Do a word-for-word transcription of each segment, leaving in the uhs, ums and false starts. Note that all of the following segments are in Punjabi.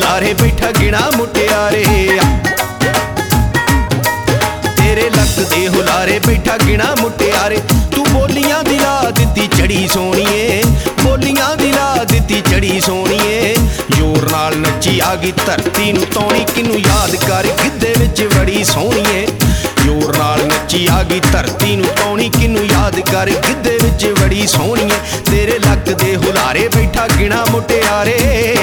ਹੁਲਾਰੇ ਬੈਠਾ ਗਿਣਾ ਮੁਟਿਆਰੇ ਤੇਰੇ ਲੱਕ ਦੇ ਹੁਲਾਰੇ ਬੈਠਾ ਗਿਣਾ ਮੁਟਿਆਰੇ ਤੂੰ ਬੋਲੀਆਂ ਦੀ ਲਾ ਦਿੱਤੀ ਚੜੀ ਸੋਹਣੀਏ ਬੋਲੀਆਂ ਦੀ ਲਾ ਦਿੱਤੀ ਚੜੀ ਸੋਹਣੀਏ ਜ਼ੋਰ ਨਾਲ ਨੱਚੀ ਆ ਗਈ ਧਰਤੀ ਨੂੰ ਤੌਣੀ ਕਿਨੂੰ ਯਾਦ ਕਰ ਗਿੱਧੇ ਵਿੱਚ ਬੜੀ ਸੋਹਣੀਏ ਜ਼ੋਰ ਨਾਲ ਨੱਚੀ ਆ ਗਈ ਧਰਤੀ ਨੂੰ ਤੌਣੀ ਕਿਨੂੰ ਯਾਦ ਕਰ ਗਿੱਧੇ ਵਿੱਚ ਬੜੀ ਸੋਹਣੀਏ ਤੇਰੇ ਲੱਕ ਦੇ ਹੁਲਾਰੇ ਬੈਠਾ ਗਿਣਾ ਮੁਟਿਆਰੇ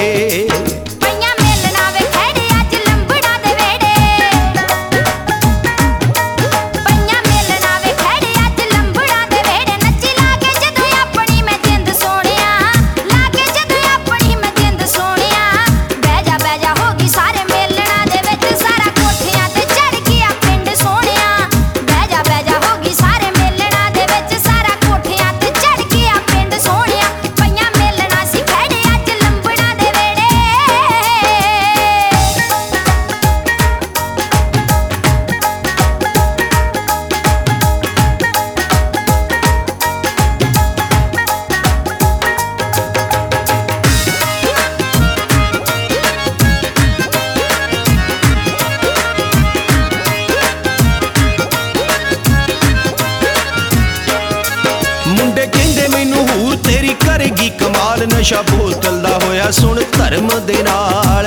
ਕਰੇਗੀ ਕਮਾਲ ਨਸ਼ਾ ਬੋਤਲ ਦਾ ਹੋਇਆ ਸੁਣ ਧਰਮ ਦੇ ਨਾਲ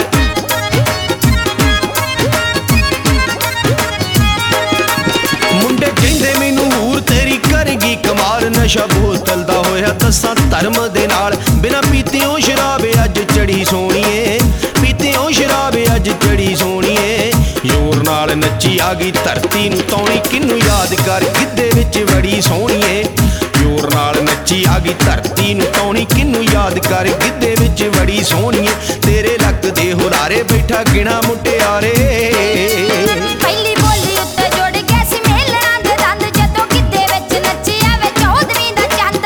ਮੁੰਡੇ ਕਹਿੰਦੇ ਮੈਨੂੰ ਹੂਰ ਤੇਰੀ ਕਰੇਗੀ ਕਮਾਲ ਨਸ਼ਾ ਬੋਤਲ ਦਾ ਹੋਇਆ ਦੱਸਾਂ ਧਰਮ ਦੇ ਨਾਲ ਬਿਨਾ ਪੀਤਿਓਂ ਸ਼ਰਾਬ ਅੱਜ ਚੜੀ ਸੋਹਣੀਏ ਪੀਤਿਓਂ ਸ਼ਰਾਬ ਅੱਜ ਚੜੀ ਸੋਹਣੀਏ ਜ਼ੋਰ ਨਾਲ ਨੱਚੀ ਆ ਗਈ ਧਰਤੀ ਨੂੰ ਤੌਣੀ ਕਿਨੂੰ ਯਾਦ ਕਰ ਗਿੱਧੇ ਵਿੱਚ ਬੜੀ ਸੋਹਣੀਏ ਜ਼ੋਰ ਨਾਲ ਨੱਚੀ ਆ ਗਈ ਧਰਤੀ ਨੂੰ ਤੌਣੀ ਕਿਨੂੰ ਯਾਦ ਕਰ ਗਿੱਧੇ ਵਿੱਚ ਬੜੀ ਸੋਹਣੀਏ ਤੇਰੇ ਲੱਕ ਦੇ ਹੁਲਾਰੇ ਬੈਠਾ ਗਿਣਾ ਮੁਟਿਆਰੇ ਪਹਿਲੀ ਬੋਲੀ ਉੱਤੇ ਜੁੜ ਗਿਆ ਸੀ ਮੇਲਣਾ ਦੇ ਦੰਦ ਜਦੋਂ ਗਿੱਧੇ ਵਿੱਚ ਨੱਚੀ ਆਵੇ ਚੌਧਵੀਂ ਦਾ ਚੰਦ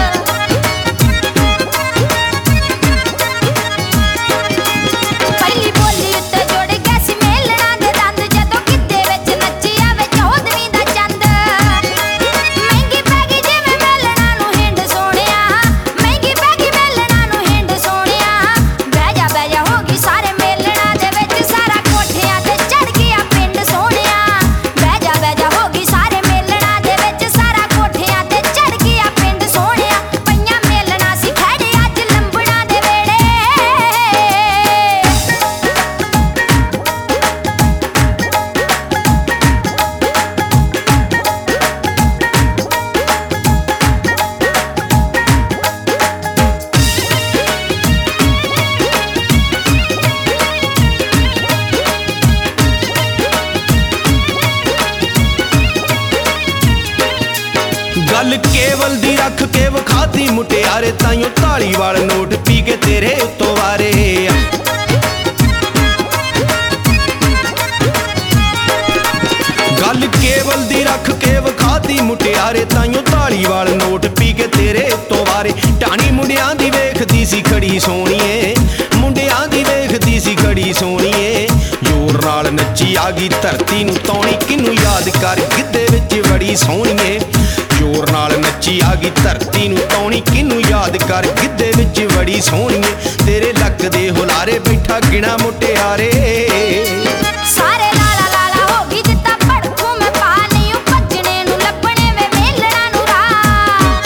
ਪਹਿਲੀ ਬੋਲੀ ਉੱਤੇ ਜੁੜ ਗਿਆ ਸੀ ਮੇਲਣਾ ਦੇ ਦੰਦ ਜਦੋਂ ਗਿੱਧੇ ਵਿੱਚ ਨੱਚੀ ਆਵੇ ਚੌਧਵੀਂ ਦਾ ਚੰਦ ਮਹਿੰਗੀ ਪੈ ਗਈ ਜਿਵੇਂ ਮੇਲਣਾ ਨੂੰ ਹਿੰਡ ਸੋਹਣਿਆ ਮਹਿੰਗੀ ਪੈ ਗਈ ਮੇਲਣਾ ਨੂੰ ਹਿੰਡ ਸੋਹਣਿਆ ਬਹਿ ਜਾ ਬਹਿ ਜਾ ਹੋ ਗਈ ਸਾਰੇ ਮੇਲਣਾ ਦੇ ਵਿੱਚ ਸਾਰਾ ਕੋਠਿਆਂ ਤੇ ਚੜ ਗਿਆ ਪਿੰਡ ਸੋਹਣਿਆ ਬਹਿ ਜਾ ਬਹਿ ਜਾ ਹੋ ਗਈ ਸਾਰੇ ਮੇਲਣਾ ਦੇ ਵਿੱਚ ਸਾਰਾ ਕੋਠਿਆਂ ਤੇ ਚੜ ਗਿਆ ਪਿੰਡ ਸੋਹਣਿਆ ਪਈਆਂ ਮੇਲਣਾ ਸੀ ਖੜੇ ਅੱਜ ਲੰਬੜਾਂ ਦੇ ਵੇੜੇ ਗੱਲ ਕੇਵਲ ਦੀ ਰੱਖ ਕੇ ਵਿਖਾਤੀ ਮੁਟਿਆਰੇ ਤਾਈਓ ਢਾਲੀ ਵਾਲ ਨੋਟ ਪੀ ਕੇ ਤੇਰੇ ਉੱਤੋਂ ਵਾਰੇ ਗੱਲ ਕੇਵਲ ਦੀ ਰੱਖ ਕੇ ਵਿਖਾਤੀ ਮੁਟਿਆਰੇ ਤਾਈਓ ਢਾਲੀ ਵਾਲ ਨੋਟ ਪੀ ਕੇ ਤੇਰੇ ਉੱਤੋਂ ਵਾਰੇ ਟਾਣੀ ਮੁੰਡਿਆਂ ਦੀ ਵੇਖਦੀ ਸੀ ਖੜੀ ਸੋਹਣੀਏ ਮੁੰਡਿਆਂ ਦੀ ਵੇਖਦੀ ਸੀ ਖੜੀ ਸੋਹਣੀਏ ਜ਼ੋਰ ਨਾਲ ਨੱਚੀ ਆ ਗਈ ਧਰਤੀ ਨੂੰ ਤੌਣੀ ਕਿਨੂੰ ਯਾਦ ਕਰ ਗਿੱਧੇ ਵਿੱਚ ਬੜੀ ਸੋਹਣੀਏ ਜ਼ੋਰ ਨਾਲ ਨੱਚੀ ਆ ਗਈ ਧਰਤੀ ਨੂੰ ਤੌਣੀ ਕਿਨੂੰ ਯਾਦ ਕਰ ਗਿੱਧੇ ਵਿੱਚ ਬੜੀ ਸੋਹਣੀਏ ਤੇਰੇ ਲੱਕ ਦੇ ਹੁਲਾਰੇ ਬੈਠਾ ਗਿਣਾ ਮੁਟਿਆਰੇ ਸਾਰੇ ਲਾਲਾ ਲਾਲਾ ਹੋ ਗਈ ਜਿੱਤਾ ਭੜਕੂ ਮੈਂ ਪਾ ਨਹੀਂ ਉਹ ਭੱਜਣੇ ਨੂੰ ਲੱਭਣੇ ਵੇ ਮੇਲਣਾ ਨੂੰ ਰਾਹ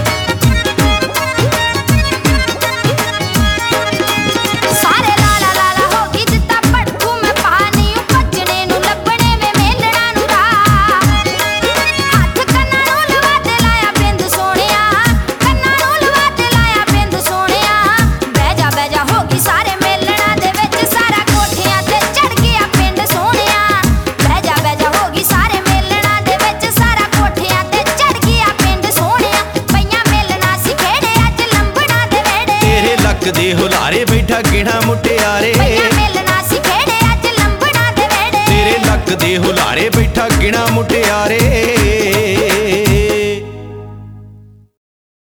ਸਾਰੇ ਲਾਲਾ ਲਾਲਾ ਹੋ ਗਈ ਜਿੱਤਾ ਭੜਕੂ ਮੈਂ ਪਾ ਨਹੀਂ ਉਹ ਭੱਜਣੇ ਨੂੰ ਲੱਭਣੇ ਵੇ ਮੇਲਣਾ ਨੂੰ ਰਾਹ ਹੱਥ ਕੰਨਾਂ ਨੂੰ ਲਵਾ ਤੇ ਲਾਇਆ ਬਿੰਦ ਸੋਹਣਿਆ ਕੰਨਾਂ ਨੂੰ ਲਵਾ ਤੇ ਲਾਇਆ ਬਿੰਦ ਸੋਹਣਿਆ ਬਹਿ ਜਾ ਬਹਿ ਜਾ ਹੋ ਗਈ ਸਾਰੇ ਮੇਲਣਾ ਦੇ ਵਿੱਚ ਸਾਰਾ ਕੋਠਿਆਂ ਤੇ ਚੜ ਗਿਆ ਪਿੰਡ ਸੋਹਣਿਆ ਬਹਿ ਜਾ ਬਹਿ ਜਾ ਹੋ ਗਈ ਸਾਰੇ ਮੇਲਣਾ ਦੇ ਵਿੱਚ ਸਾਰਾ ਕੋਠਿਆਂ ਤੇ ਚੜ ਗਿਆ ਪਿੰਡ ਸੋਹਣਿਆ ਪਈਆਂ ਮੇਲਣਾ ਸੀ ਖੇੜੇ ਅੱਜ ਲੰਬੜਾਂ ਦੇ ਵੇੜੇ ਤੇਰੇ ਲੱਕ ਦੇ ਹੁਲਾਰੇ ਬੈਠਾ ਗਿਣਾ ਮੁਟਿਆਰੇ ਪਈਆਂ ਮੇਲਣਾ ਸੀ ਖੇੜੇ ਅੱਜ ਲੰਬੜਾਂ ਦੇ ਵੇੜੇ ਤੇਰੇ ਲੱਕ ਦੇ ਹੁਲਾਰੇ ਬੈਠਾ ਗਿਣਾ ਮੁਟਿਆਰੇ